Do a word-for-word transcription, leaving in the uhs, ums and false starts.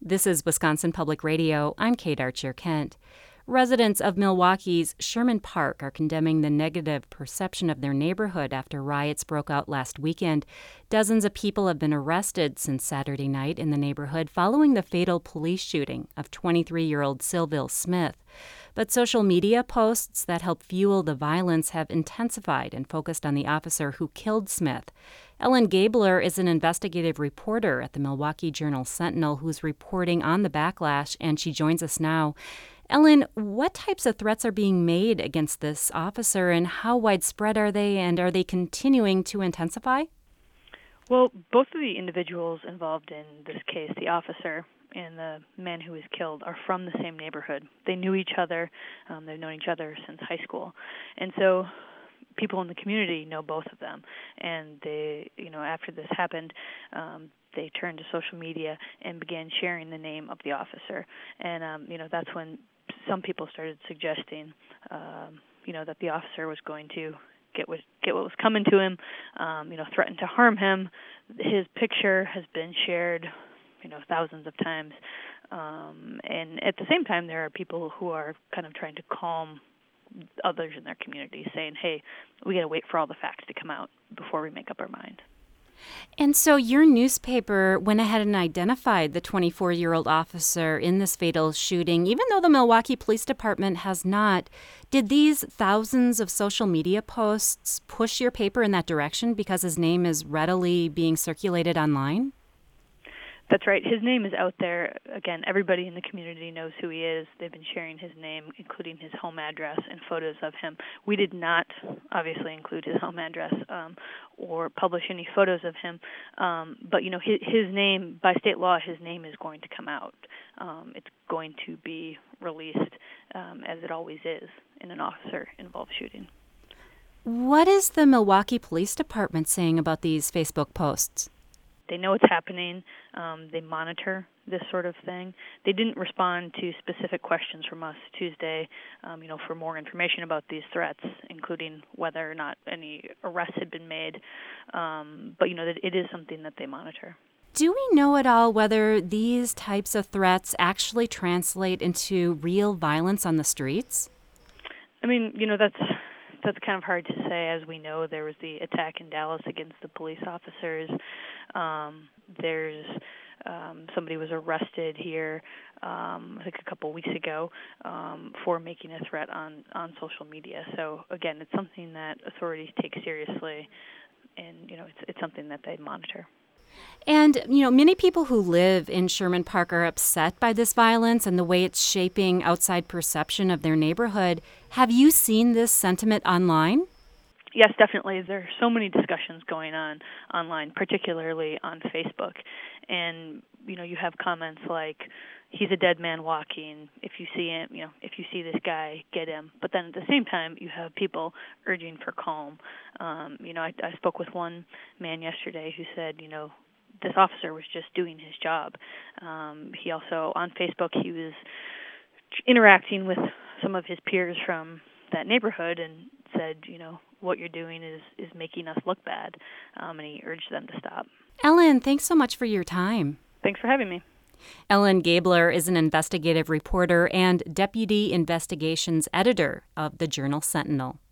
This is Wisconsin Public Radio. I'm Kate Archer-Kent. Residents of Milwaukee's Sherman Park are condemning the negative perception of their neighborhood after riots broke out last weekend. Dozens of people have been arrested since Saturday night in the neighborhood following the fatal police shooting of twenty-three-year-old Sylville Smith. But social media posts that help fuel the violence have intensified and focused on the officer who killed Smith. Ellen Gabler is an investigative reporter at the Milwaukee Journal-Sentinel who's reporting on the backlash, and she joins us now. Ellen, what types of threats are being made against this officer, and how widespread are they, and are they continuing to intensify? Well, both of the individuals involved in this case, the officer and the man who was killed, are from the same neighborhood. They knew each other. Um, they've known each other since high school. And so people in the community know both of them. And they, you know, after this happened, um, they turned to social media and began sharing the name of the officer. And, um, you know, that's when some people started suggesting, um, you know, that the officer was going to get what get what was coming to him, um, you know, threaten to harm him. His picture has been shared, you know, thousands of times. Um, and at the same time, there are people who are kind of trying to calm others in their community, saying, hey, we got to wait for all the facts to come out before we make up our mind. And so your newspaper went ahead and identified the twenty-four-year-old officer in this fatal shooting, even though the Milwaukee Police Department has not. Did these thousands of social media posts push your paper in that direction because his name is readily being circulated online? That's right. His name is out there. Again, everybody in the community knows who he is. They've been sharing his name, including his home address and photos of him. We did not, obviously, include his home address um, or publish any photos of him. Um, but, you know, his, his name, by state law, his name is going to come out. Um, it's going to be released, um, as it always is in an officer-involved shooting. What is the Milwaukee Police Department saying about these Facebook posts? They know what's happening. Um, they monitor this sort of thing. They didn't respond to specific questions from us Tuesday, um, you know, for more information about these threats, including whether or not any arrests had been made. Um, but, you know, it is something that they monitor. Do we know at all whether these types of threats actually translate into real violence on the streets? I mean, you know, that's... That's kind of hard to say. As we know, there was the attack in Dallas against the police officers. Um, there's um, somebody was arrested here, um, I think a couple weeks ago, um, for making a threat on, on social media. So again, it's something that authorities take seriously, and you know, it's it's something that they monitor. And, you know, many people who live in Sherman Park are upset by this violence and the way it's shaping outside perception of their neighborhood. Have you seen this sentiment online? Yes, definitely. There are so many discussions going on online, particularly on Facebook. And, you know, you have comments like, he's a dead man walking. If you see him, you know, if you see this guy, get him. But then at the same time, you have people urging for calm. Um, you know, I, I spoke with one man yesterday who said, you know, this officer was just doing his job. Um, he also, on Facebook, he was interacting with some of his peers from that neighborhood and said, you know, what you're doing is, is making us look bad. Um, and he urged them to stop. Ellen, thanks so much for your time. Thanks for having me. Ellen Gabler is an investigative reporter and deputy investigations editor of the Journal-Sentinel.